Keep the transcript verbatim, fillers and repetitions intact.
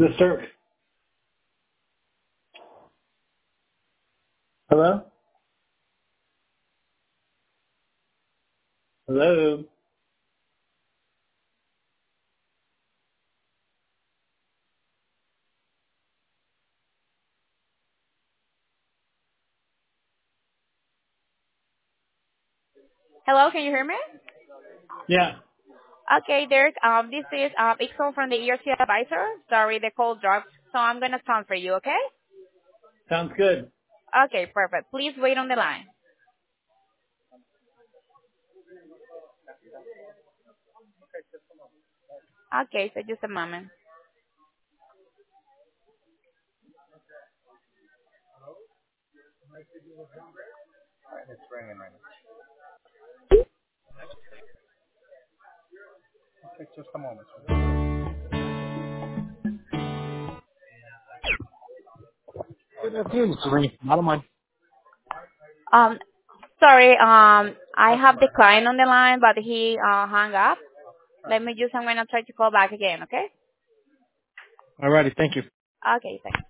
Mister Hello? Hello? Hello, can you hear me? Yeah, Okay, Derek. Um, this is um, Ixel from the E R C advisor. Sorry, the call dropped, so I'm gonna transfer you. Okay? sounds good. Okay, perfect. Please wait on the line. Okay, so just a moment. Good afternoon, Mister Ring. Not on mine. Um, sorry. Um, I have the client on the line, but he uh, hung up. Let me just. I'm gonna try to call back again. Okay? Alrighty, thank you. Okay, thanks.